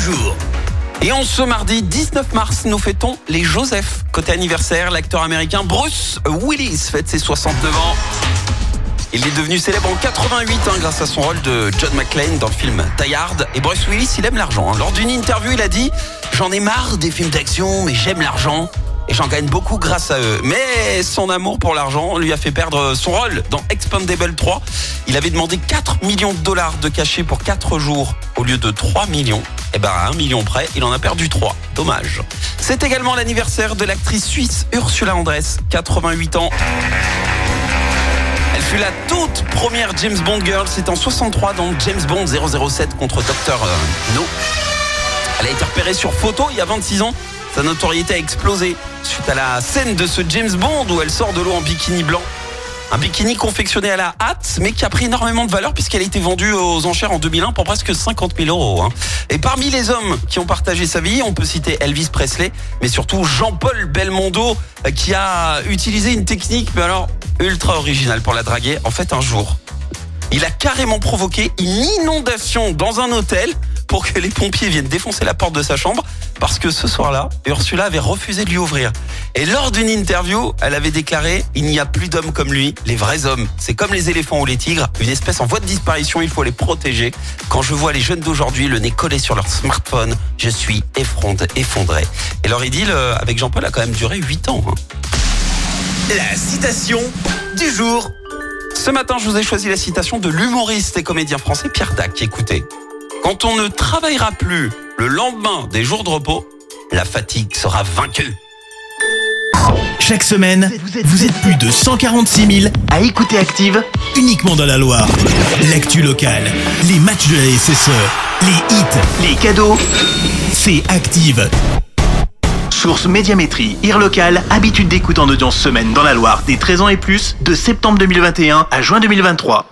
jour. Et en ce mardi 19 mars, nous fêtons les Joseph. Côté anniversaire, l'acteur américain Bruce Willis fête ses 69 ans. Il est devenu célèbre en 88 grâce à son rôle de John McClane dans le film Die Hard. Et Bruce Willis, il aime l'argent. Lors d'une interview, il a dit « J'en ai marre des films d'action, mais j'aime l'argent. Et j'en gagne beaucoup grâce à eux. » Mais son amour pour l'argent lui a fait perdre son rôle dans Expendables 3. Il avait demandé 4 millions de dollars de cachet pour 4 jours au lieu de 3 millions. Et à 1 million près, il en a perdu 3. Dommage. C'est également l'anniversaire de l'actrice suisse Ursula Andress, 88 ans. Elle fut la toute première James Bond girl. C'était en 63 dans James Bond 007 contre Dr. No. Elle a été repérée sur photo il y a 26 ans. Sa notoriété a explosé suite à la scène de ce James Bond où elle sort de l'eau en bikini blanc. Un bikini confectionné à la hâte, mais qui a pris énormément de valeur puisqu'elle a été vendue aux enchères en 2001 pour presque 50 000 euros. Et parmi les hommes qui ont partagé sa vie, on peut citer Elvis Presley, mais surtout Jean-Paul Belmondo, qui a utilisé une technique, mais alors ultra originale pour la draguer. En fait, un jour, il a carrément provoqué une inondation dans un hôtel pour que les pompiers viennent défoncer la porte de sa chambre parce que ce soir-là, Ursula avait refusé de lui ouvrir. Et lors d'une interview, elle avait déclaré « Il n'y a plus d'hommes comme lui, les vrais hommes. C'est comme les éléphants ou les tigres, une espèce en voie de disparition, il faut les protéger. Quand je vois les jeunes d'aujourd'hui le nez collé sur leur smartphone, je suis effondré. » Et leur idylle avec Jean-Paul a quand même duré 8 ans. La citation du jour. Ce matin, je vous ai choisi la citation de l'humoriste et comédien français Pierre Dac. Écoutez. Quand on ne travaillera plus le lendemain des jours de repos, la fatigue sera vaincue. Chaque semaine, vous êtes plus de 146 000 à écouter Active uniquement dans la Loire. L'actu locale, les matchs de la SSE, les hits, les cadeaux, c'est Active. Source Médiamétrie, IR local, habitude d'écoute en audience semaine dans la Loire des 13 ans et plus, de septembre 2021 à juin 2023.